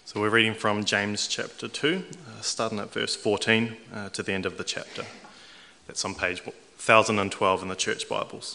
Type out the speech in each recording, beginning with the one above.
So we're reading from James chapter 2, starting at verse 14 to the end of the chapter. That's on page 1012 in the Church Bibles.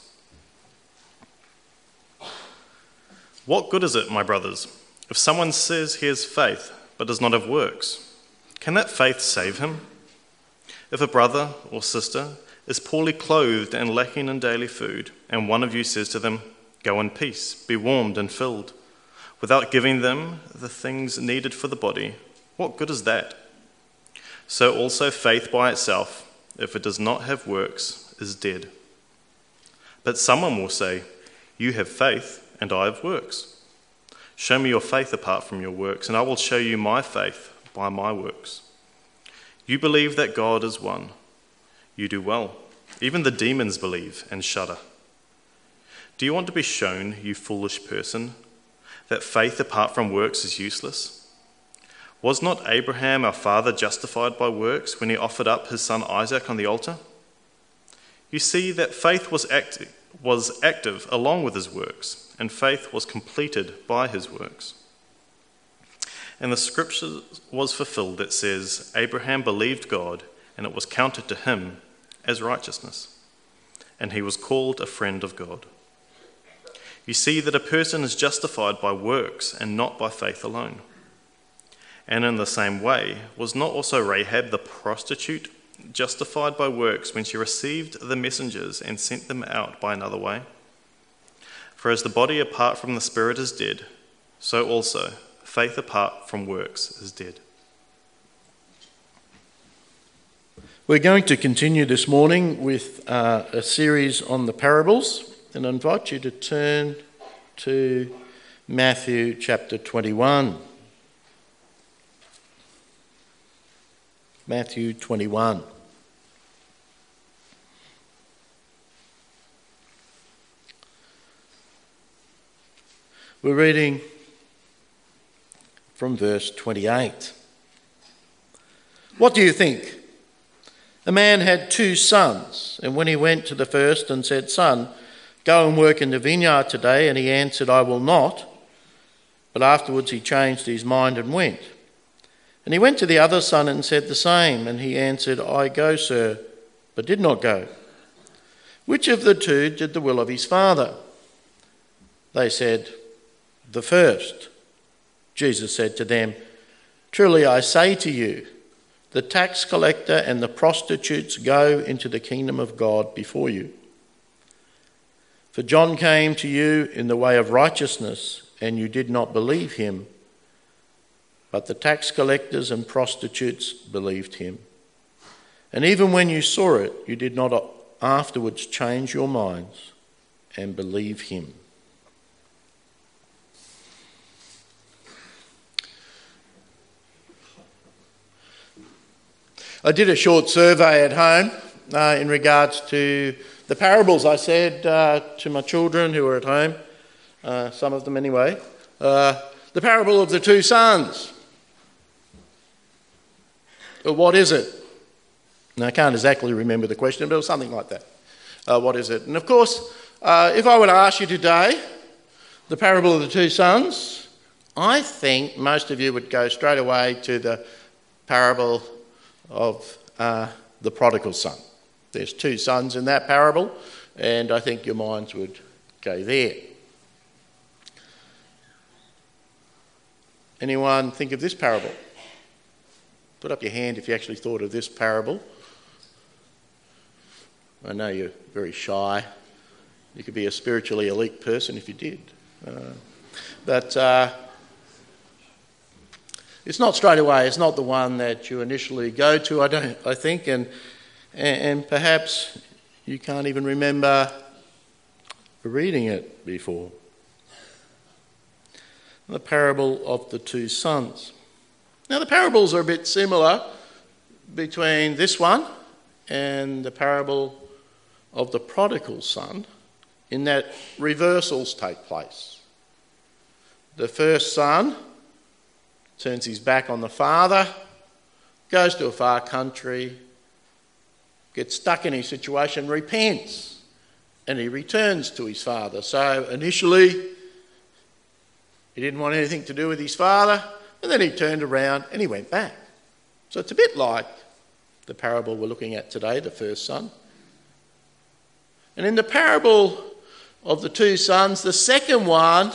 What good is it, my brothers, if someone says he has faith but does not have works? Can that faith save him? If a brother or sister is poorly clothed and lacking in daily food, and one of you says to them, "Go in peace, be warmed and filled," without giving them the things needed for the body, what good is that? So also faith by itself, if it does not have works, is dead. But someone will say, "You have faith, and I have works. Show me your faith apart from your works, and I will show you my faith by my works. You believe that God is one. You do well. Even the demons believe and shudder. Do you want to be shown, you foolish person, that faith apart from works is useless? Was not Abraham our father justified by works when he offered up his son Isaac on the altar? You see that faith was active along with his works, and faith was completed by his works. And the scripture was fulfilled that says, Abraham believed God, and it was counted to him as righteousness, and he was called a friend of God. You see that a person is justified by works and not by faith alone. And in the same way, was not also Rahab the prostitute justified by works when she received the messengers and sent them out by another way? For as the body apart from the spirit is dead, so also faith apart from works is dead. We're going to continue this morning with a series on the parables, and I invite you to turn to Matthew chapter 21. Matthew 21. We're reading from verse 28. What do you think? A man had 2 sons, and when he went to the first and said, "Son, go and work in the vineyard today," and he answered, "I will not." But afterwards he changed his mind and went. And he went to the other son and said the same, and he answered, "I go, sir," but did not go. Which of the 2 did the will of his father? They said, "The first." Jesus said to them, "Truly I say to you, the tax collector and the prostitutes go into the kingdom of God before you. For John came to you in the way of righteousness, and you did not believe him, but the tax collectors and prostitutes believed him. And even when you saw it, you did not afterwards change your minds and believe him." I did a short survey at home in regards to the parables. I said to my children who were at home, some of them anyway, the parable of the 2 sons. What is it? Now, I can't exactly remember the question, but it was something like that. What is it? And of course, if I were to ask you today, the parable of the 2 sons, I think most of you would go straight away to the parable of the prodigal son. There's 2 sons in that parable, and I think your minds would go there. Anyone think of this parable? Put up your hand if you actually thought of this parable. I know you're very shy. You could be a spiritually elite person if you did. But it's not straight away. It's not the one that you initially go to, I think, and perhaps you can't even remember reading it before. The parable of the 2 sons. Now, the parables are a bit similar between this one and the parable of the prodigal son, in that reversals take place. The first son turns his back on the father, goes to a far country, gets stuck in his situation, repents, and he returns to his father. So initially, he didn't want anything to do with his father, And then he turned around and he went back. So it's a bit like the parable we're looking at today, the first son. And in the parable of the two sons, the second one,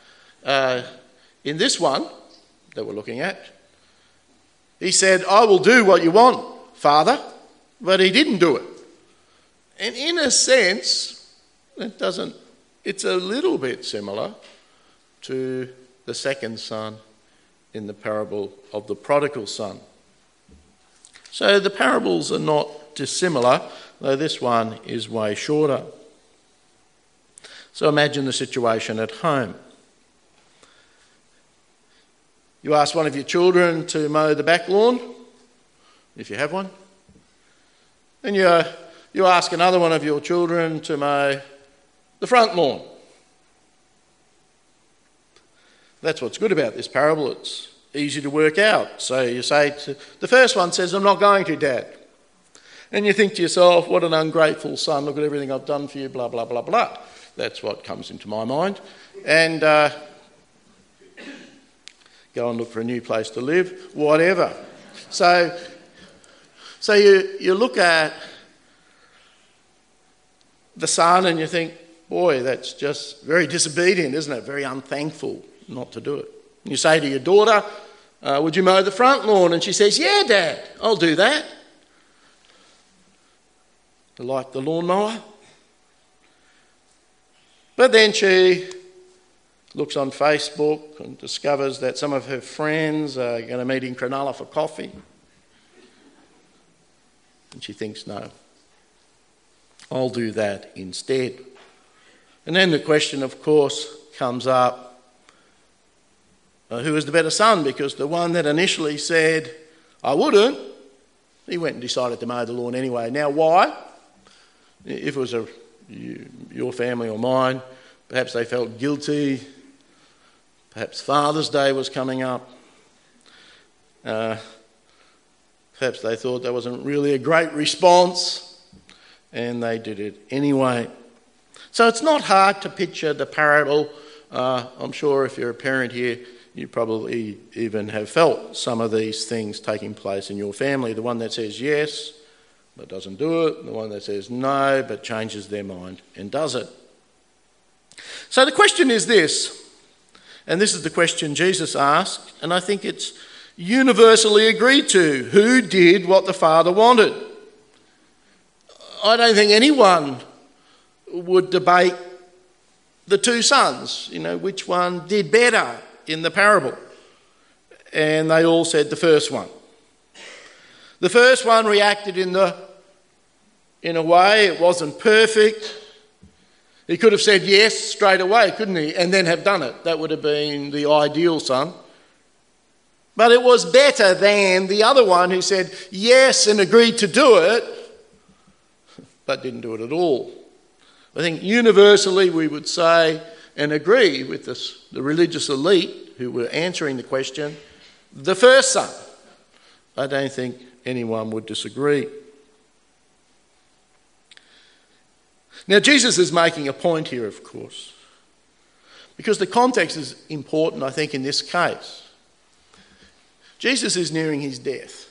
in this one that we're looking at, he said, I will do what you want, Father, but he didn't do it. And in a sense, it's a little bit similar to the second son in the parable of the prodigal son. So the parables are not dissimilar, though this one is way shorter. So imagine the situation at home. You ask one of your children to mow the back lawn, if you have one, and you ask another one of your children to mow the front lawn. That's what's good about this parable. It's easy to work out. So you say the first one says, I'm not going to, Dad. And you think to yourself, what an ungrateful son, look at everything I've done for you, blah, blah, blah, blah. That's what comes into my mind. And go and look for a new place to live, whatever. So you look at the son and you think, boy, that's just very disobedient, isn't it? Very unthankful not to do it. And you say to your daughter, would you mow the front lawn? And she says, yeah, Dad, I'll do that. Like the lawnmower. But then she looks on Facebook and discovers that some of her friends are going to meet in Cronulla for coffee. And she thinks, no, I'll do that instead. And then the question, of course, comes up, who is the better son? Because the one that initially said, I wouldn't, he went and decided to mow the lawn anyway. Now, why? If it was your family or mine, perhaps they felt guilty. Perhaps Father's Day was coming up. Perhaps they thought that wasn't really a great response, and they did it anyway. So it's not hard to picture the parable. I'm sure if you're a parent here, you probably even have felt some of these things taking place in your family. The one that says yes, but doesn't do it. The one that says no, but changes their mind and does it. So the question is this, and this is the question Jesus asked, and I think it's universally agreed to. Who did what the Father wanted? I don't think anyone would debate the two sons, which one did better in the parable. And they all said the first one. The first one reacted in a way, it wasn't perfect. He could have said yes straight away, couldn't he? And then have done it. That would have been the ideal son. But it was better than the other one who said yes and agreed to do it, but didn't do it at all. I think universally we would say and agree with the religious elite who were answering the question, the first son. I don't think anyone would disagree. Now, Jesus is making a point here, of course, because the context is important, I think, in this case. Jesus is nearing his death.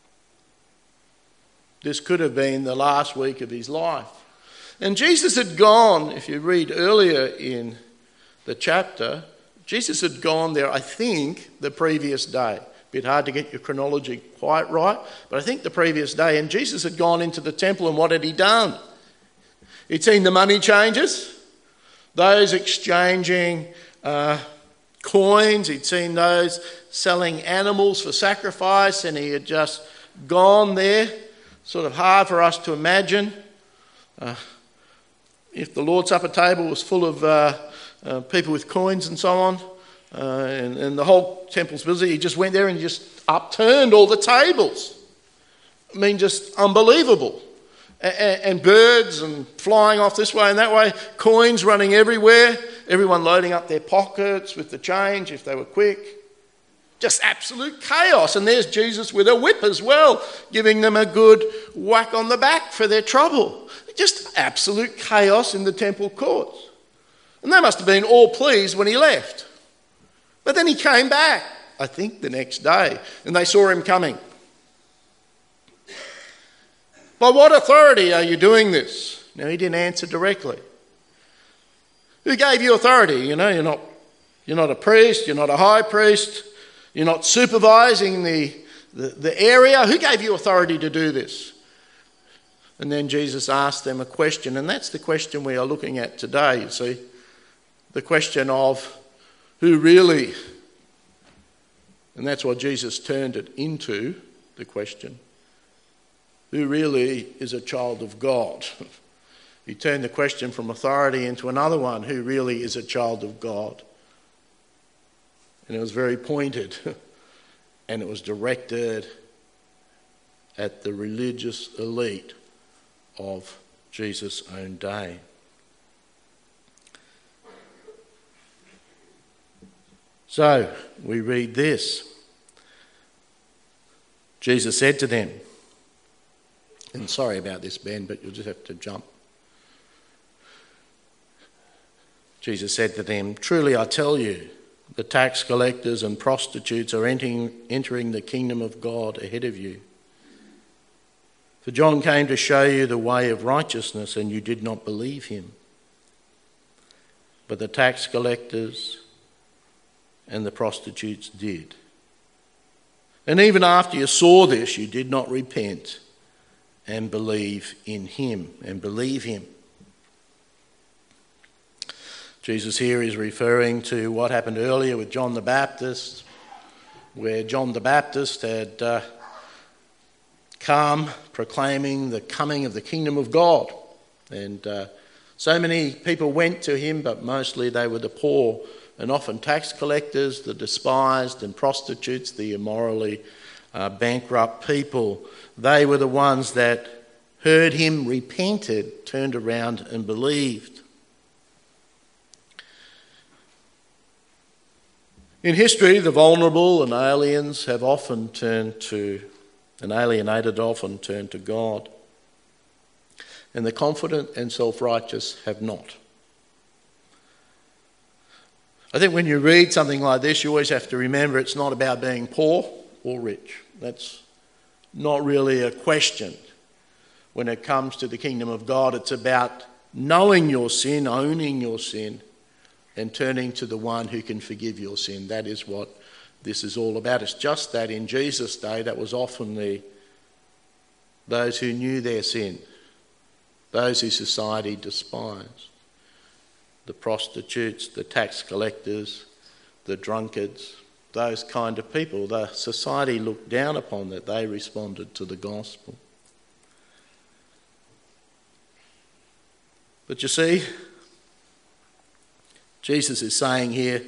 This could have been the last week of his life. And Jesus had gone, if you read earlier in the chapter, Jesus had gone there, I think, the previous day. A bit hard to get your chronology quite right, but I think the previous day. And Jesus had gone into the temple, and what had he done? He'd seen the money changers, those exchanging coins. He'd seen those selling animals for sacrifice, and he had just gone there. Sort of hard for us to imagine. If the Lord's Supper table was full of people with coins and so on, and the whole temple's busy, he just went there and just upturned all the tables. I mean, just unbelievable. And birds and flying off this way and that way, coins running everywhere, everyone loading up their pockets with the change if they were quick. Just absolute chaos. And there's Jesus with a whip as well, giving them a good whack on the back for their trouble. Just absolute chaos in the temple courts. And they must have been all pleased when he left. But then he came back I think the next day, and they saw him coming. By what authority are you doing this? Now, he didn't answer directly. Who gave you authority? You know, you're not a priest, you're not a high priest, you're not supervising the area. Who gave you authority to do this? And then Jesus asked them a question, and that's the question we are looking at today, you see. The question of who really, and that's what Jesus turned it into, the question, who really is a child of God? He turned the question from authority into another one, who really is a child of God? And it was very pointed, and it was directed at the religious elite of Jesus' own day. So, we read this. Jesus said to them, and sorry about this, Ben, but you'll just have to jump. Jesus said to them, "Truly I tell you, the tax collectors and prostitutes are entering the kingdom of God ahead of you. For John came to show you the way of righteousness, and you did not believe him. But the tax collectors and the prostitutes did. And even after you saw this, you did not repent and believe in him and believe him." Jesus here is referring to what happened earlier with John the Baptist, where John the Baptist had come proclaiming the coming of the kingdom of God. And so many people went to him, but mostly they were the poor and often tax collectors, the despised, and prostitutes, the immorally bankrupt people. They were the ones that heard him, repented, turned around and believed. In history, the vulnerable and aliens have often turned to, and alienated often turned to God. And the confident and self-righteous have not. I think when you read something like this, you always have to remember it's not about being poor or rich. That's not really a question when it comes to the kingdom of God. It's about knowing your sin, owning your sin, and turning to the one who can forgive your sin. That is what this is all about. It's just that in Jesus' day, that was often those who knew their sin, those who society despised, the prostitutes, the tax collectors, the drunkards, those kind of people. The society looked down upon that. They responded to the gospel. But you see, Jesus is saying here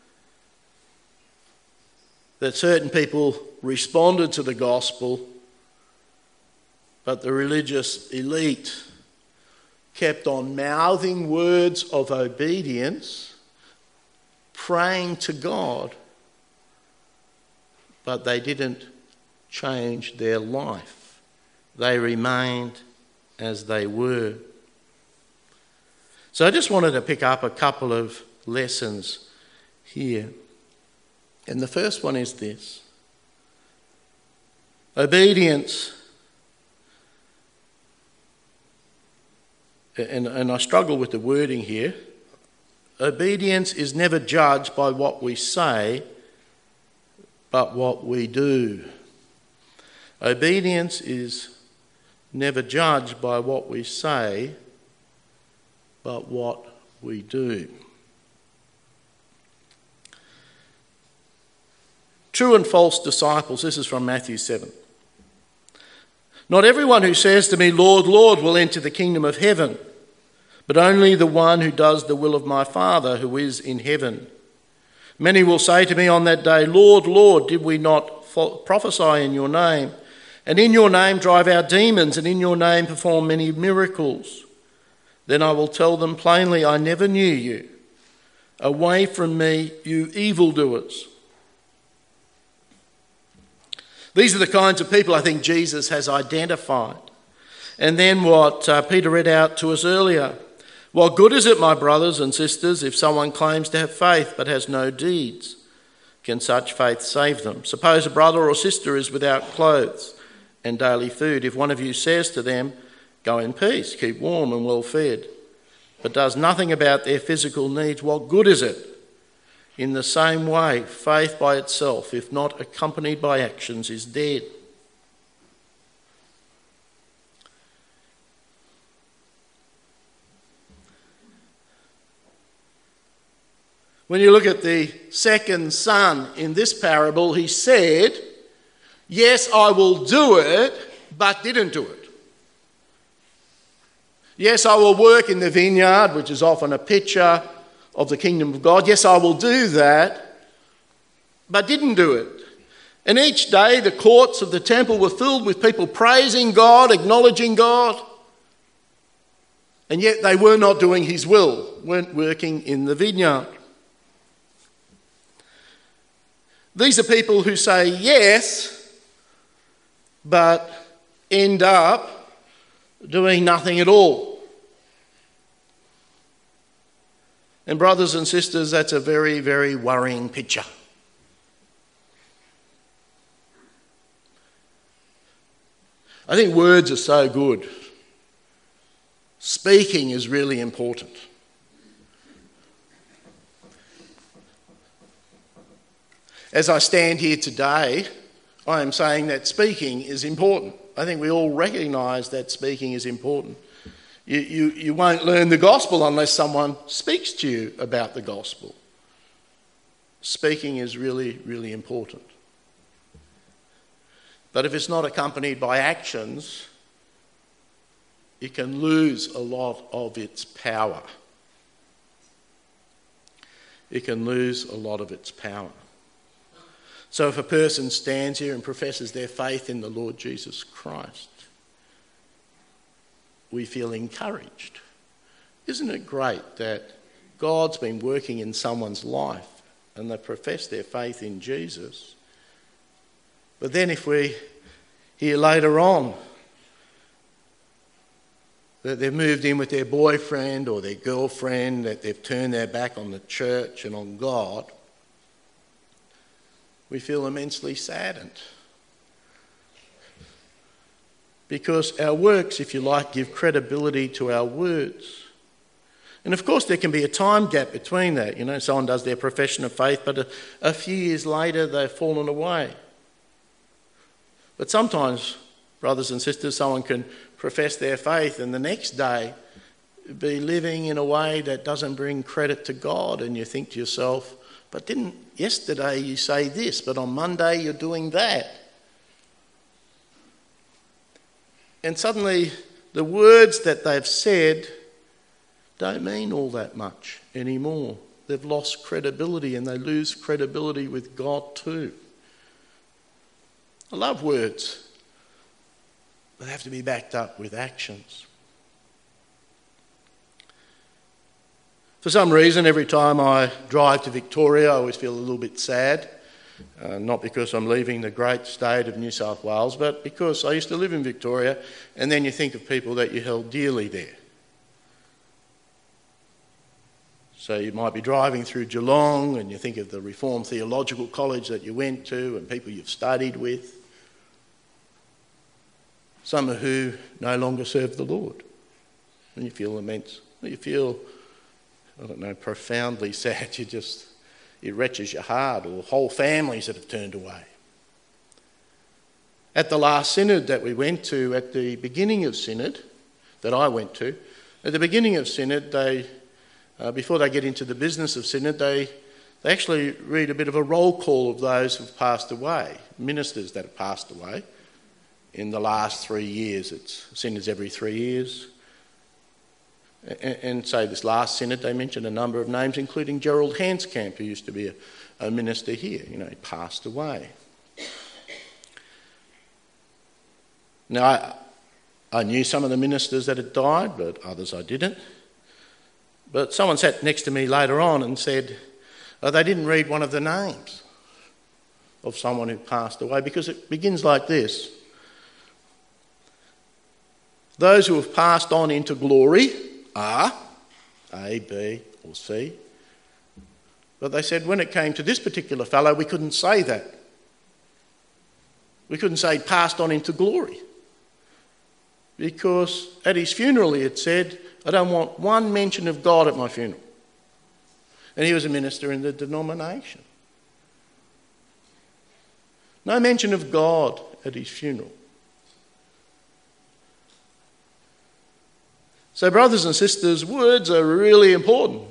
that certain people responded to the gospel, but the religious elite kept on mouthing words of obedience, praying to God, but they didn't change their life. They remained as they were. So I just wanted to pick up a couple of lessons here. And the first one is this. Obedience, and I struggle with the wording here. Obedience is never judged by what we say, but what we do. Obedience is never judged by what we say, but what we do. True and false disciples. This is from Matthew 7. Not everyone who says to me, Lord, Lord, will enter the kingdom of heaven, but only the one who does the will of my Father who is in heaven. Many will say to me on that day, Lord, Lord, did we not prophesy in your name, and in your name drive out demons, and in your name perform many miracles? Then I will tell them plainly, I never knew you. Away from me, you evildoers. These are the kinds of people I think Jesus has identified. And then what Peter read out to us earlier. What good is it, my brothers and sisters, if someone claims to have faith but has no deeds? Can such faith save them? Suppose a brother or sister is without clothes and daily food. If one of you says to them, "Go in peace, keep warm and well fed," but does nothing about their physical needs, what good is it? In the same way, faith by itself, if not accompanied by actions, is dead. When you look at the second son in this parable, he said, "Yes, I will do it," but didn't do it. Yes, I will work in the vineyard, which is often a picture of the kingdom of God. Yes, I will do that, but didn't do it. And each day the courts of the temple were filled with people praising God, acknowledging God, and yet they were not doing his will, weren't working in the vineyard. These are people who say yes, but end up doing nothing at all. And brothers and sisters, that's a very, very worrying picture. I think words are so good. Speaking is really important. As I stand here today, I am saying that speaking is important. I think we all recognise that speaking is important. You won't learn the gospel unless someone speaks to you about the gospel. Speaking is really, really important. But if it's not accompanied by actions, it can lose a lot of its power. It can lose a lot of its power. So if a person stands here and professes their faith in the Lord Jesus Christ, we feel encouraged. Isn't it great that God's been working in someone's life and they profess their faith in Jesus? But then if we hear later on that they've moved in with their boyfriend or their girlfriend, that they've turned their back on the church and on God, we feel immensely saddened. Because our works, if you like, give credibility to our words. And of course there can be a time gap between that. You know, someone does their profession of faith, but a few years later they've fallen away. But sometimes, brothers and sisters, someone can profess their faith and the next day be living in a way that doesn't bring credit to God, and you think to yourself, but didn't yesterday you say this, but on Monday you're doing that? And suddenly the words that they've said don't mean all that much anymore. They've lost credibility, and they lose credibility with God too. I love words, but they have to be backed up with actions. For some reason, every time I drive to Victoria, I always feel a little bit sad. Not because I'm leaving the great state of New South Wales, but because I used to live in Victoria, and then you think of people that you held dearly there. So you might be driving through Geelong and you think of the Reformed Theological College that you went to and people you've studied with. Some who no longer serve the Lord. And you feel profoundly sad. It wrenches your heart, or whole families that have turned away. At the last synod that we went to, at the beginning of synod, that I went to, at the beginning of synod, before they get into the business of synod, they actually read a bit of a roll call of those who've passed away, ministers that have passed away in the last 3 years. Synod's every 3 years. And say this last synod, they mentioned a number of names, including Gerald Hanscamp, who used to be a minister here. You know, he passed away. Now, I knew some of the ministers that had died, but others I didn't. But someone sat next to me later on and said, they didn't read one of the names of someone who passed away, because it begins like this. Those who have passed on into glory are A, B, or C. But they said when it came to this particular fellow, we couldn't say that. We couldn't say passed on into glory. Because at his funeral he had said, I don't want one mention of God at my funeral. And he was a minister in the denomination. No mention of God at his funeral. So brothers and sisters, words are really important.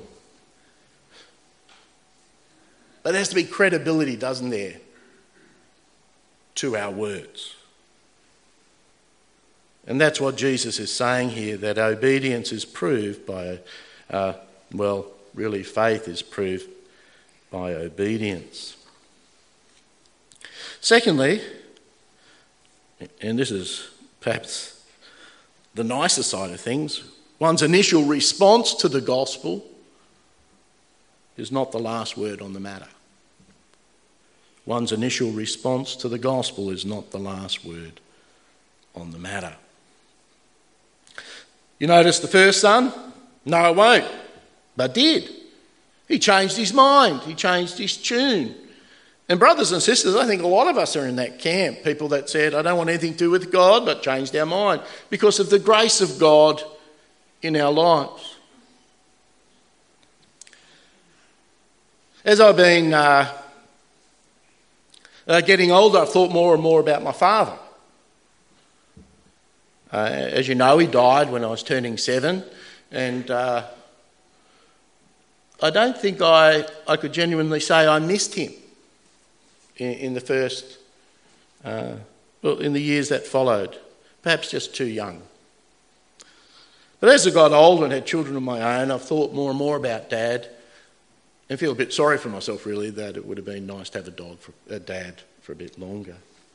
But there has to be credibility, doesn't there, to our words. And that's what Jesus is saying here, that obedience is proved by, faith is proved by obedience. Secondly, and this is perhaps the nicer side of things, one's initial response to the gospel is not the last word on the matter. One's initial response to the gospel is not the last word on the matter. You notice the first son? No, I won't. But did. He changed his mind. He changed his tune. And brothers and sisters, I think a lot of us are in that camp. People that said, I don't want anything to do with God, but changed our mind because of the grace of God in our lives. As I've been getting older, I've thought more and more about my father. As you know, he died when I was turning 7, and I don't think I could genuinely say I missed him in the first, in the years that followed. Perhaps just too young. But as I got older and had children of my own, I've thought more and more about Dad, and feel a bit sorry for myself, really, that it would have been nice to have a dad for a bit longer.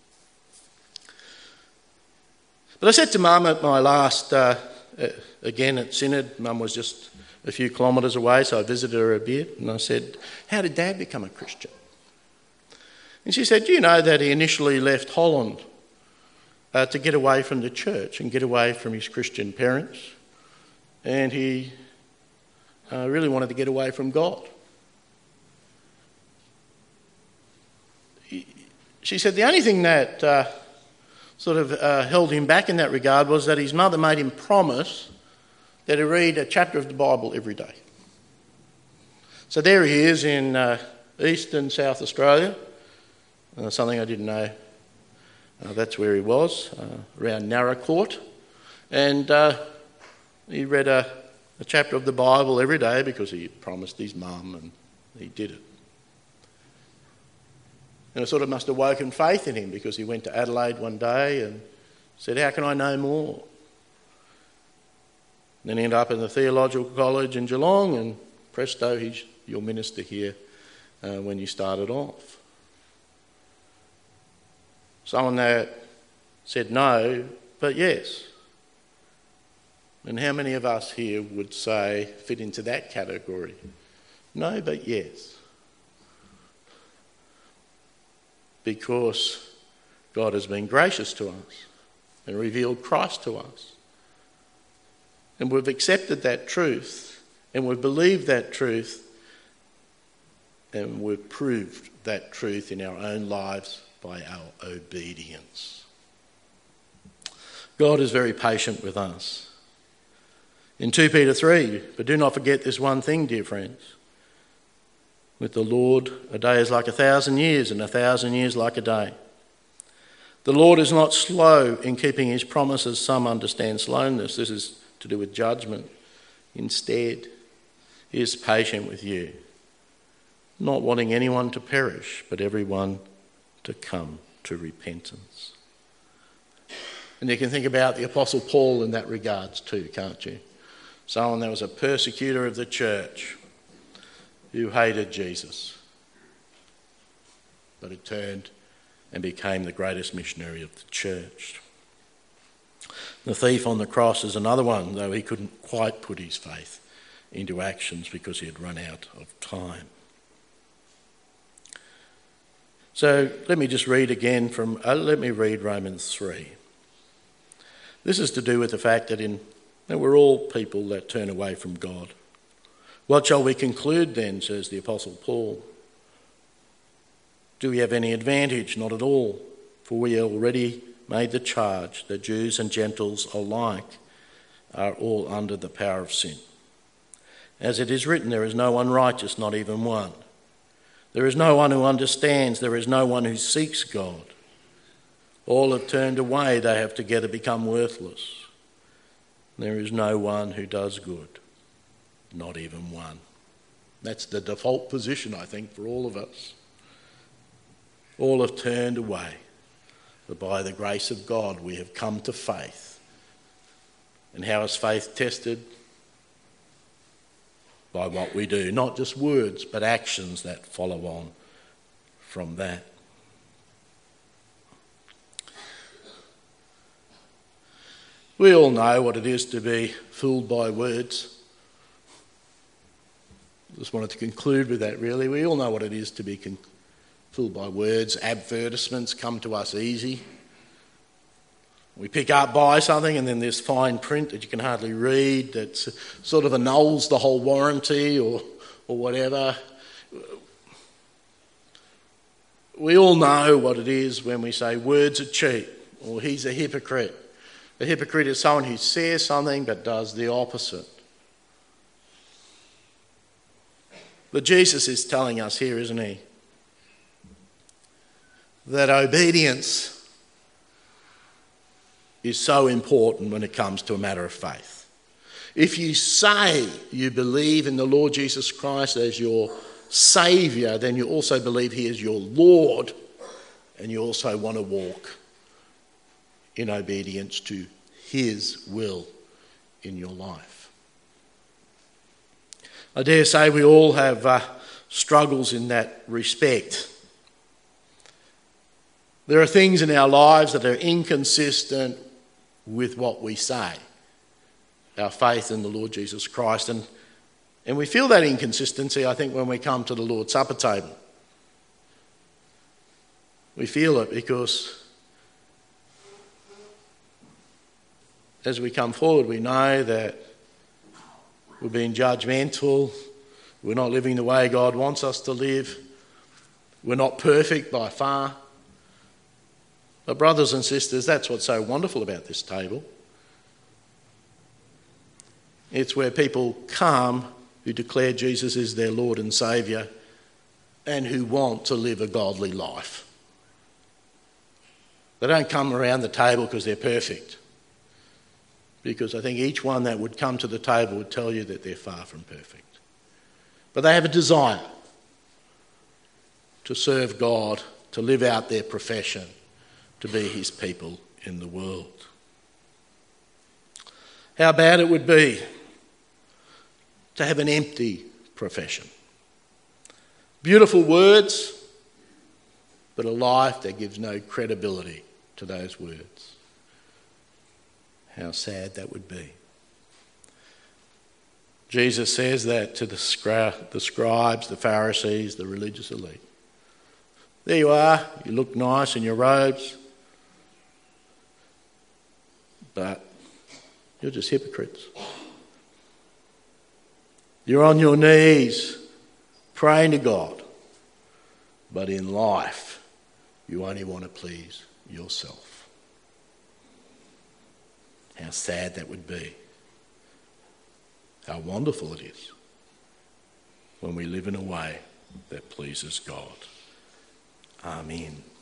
But I said to Mum at my last, again at Synod, Mum was just a few kilometres away, so I visited her a bit, and I said, how did Dad become a Christian? And she said, do you know that he initially left Holland to get away from the church and get away from his Christian parents, and he really wanted to get away from God. She said the only thing that held him back in that regard was that his mother made him promise that he'd read a chapter of the Bible every day. So there he is in East and South Australia, something I didn't know. That's where he was, around Narracourt. And he read a chapter of the Bible every day because he promised his mum, and he did it. And it sort of must have woken faith in him, because he went to Adelaide one day and said, how can I know more? And then he ended up in the Theological College in Geelong, and presto, he's your minister here when you started off. Someone that said no, but yes. And how many of us here would say, fit into that category? No, but yes. Because God has been gracious to us and revealed Christ to us. And we've accepted that truth, and we've believed that truth, and we've proved that truth in our own lives by our obedience. God is very patient with us. In 2 Peter 3, but do not forget this one thing, dear friends. With the Lord, a day is like 1,000 years, and 1,000 years like a day. The Lord is not slow in keeping his promises. Some understand slowness. This is to do with judgment. Instead, he is patient with you, not wanting anyone to perish, but everyone to come to repentance. And you can think about the Apostle Paul in that regards too, can't you? Someone that was a persecutor of the church, who hated Jesus, but it turned and became the greatest missionary of the church. The thief on the cross is another one, though he couldn't quite put his faith into actions because he had run out of time. So let me just read again let me read Romans 3. This is to do with the fact that we're all people that turn away from God. What shall we conclude then, says the Apostle Paul? Do we have any advantage? Not at all, for we already made the charge that Jews and Gentiles alike are all under the power of sin. As it is written, there is no one righteous, not even one. There is no one who understands, there is no one who seeks God. All have turned away, they have together become worthless. There is no one who does good, not even one. That's the default position, I think, for all of us. All have turned away, but by the grace of God we have come to faith. And how is faith tested? By what we do, not just words, but actions that follow on from that. We all know what it is to be fooled by words. Just wanted to conclude with that, really. We all know what it is to be fooled by words. Advertisements come to us easy. We pick up, buy something, and then there's fine print that you can hardly read that sort of annuls the whole warranty or whatever. We all know what it is when we say words are cheap or he's a hypocrite. A hypocrite is someone who says something but does the opposite. But Jesus is telling us here, isn't he, that obedience is so important when it comes to a matter of faith. If you say you believe in the Lord Jesus Christ as your Saviour, then you also believe he is your Lord, and you also want to walk in obedience to his will in your life. I dare say we all have struggles in that respect. There are things in our lives that are inconsistent with what we say, our faith in the Lord Jesus Christ. And we feel that inconsistency, I think, when we come to the Lord's Supper table. We feel it because as we come forward, we know that we're being judgmental, we're not living the way God wants us to live, we're not perfect by far. But brothers and sisters, that's what's so wonderful about this table. It's where people come who declare Jesus is their Lord and Saviour and who want to live a godly life. They don't come around the table because they're perfect. Because I think each one that would come to the table would tell you that they're far from perfect. But they have a desire to serve God, to live out their profession, to be his people in the world. How bad it would be to have an empty profession. Beautiful words, but a life that gives no credibility to those words. How sad that would be. Jesus says that to the scribes, the Pharisees, the religious elite. There you are, you look nice in your robes, but you're just hypocrites. You're on your knees praying to God, but in life you only want to please yourself. How sad that would be. How wonderful it is when we live in a way that pleases God. Amen.